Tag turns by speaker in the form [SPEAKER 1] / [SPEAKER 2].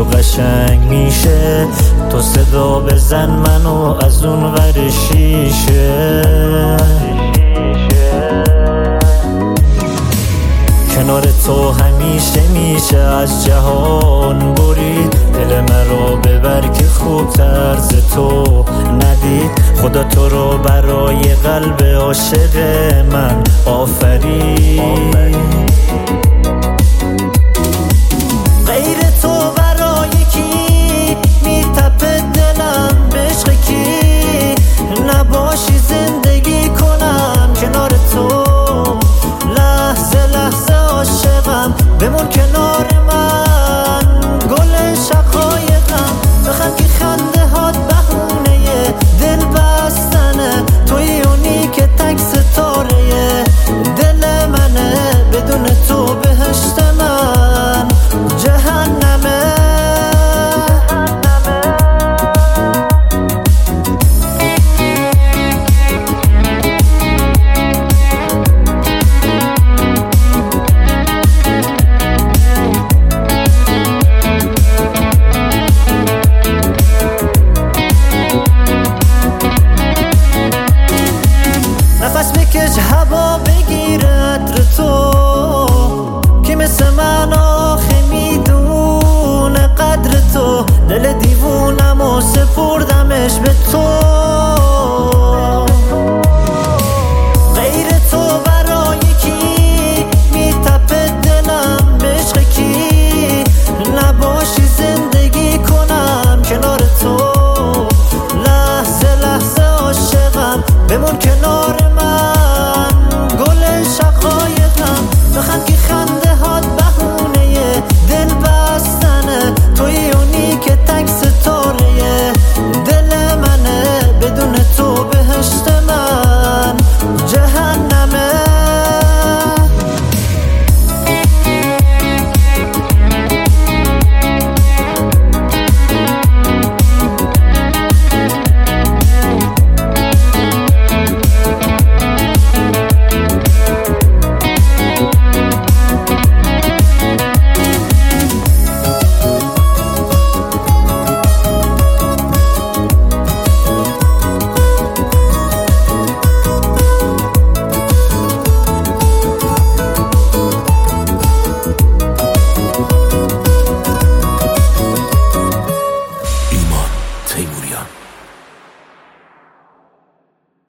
[SPEAKER 1] تو قشنگ میشه، تو صدا بزن منو از اون ور شیشه. کنار تو همیشه میشه از جهان برید، دل مرا ببر که خوب طرز تو ندید. خدا تو رو برای قلب عاشق من آفرید. غیر تو برای کی میتپه دلم، به عشق کی نباشی زندگی کنم کنار تو. لحظه لحظه عاشقم، بمون کنار من گل شقایقم. بخند که خنده هات بهونه دل بستنه، توی اونی که تک ستاره دل منه. بدون تو بهشت من جهنمه. نفس میکش هوا بگیر عطر تو، که مثل من آخه میدونه قدر تو. دل دیوونم و سپردمش به تو.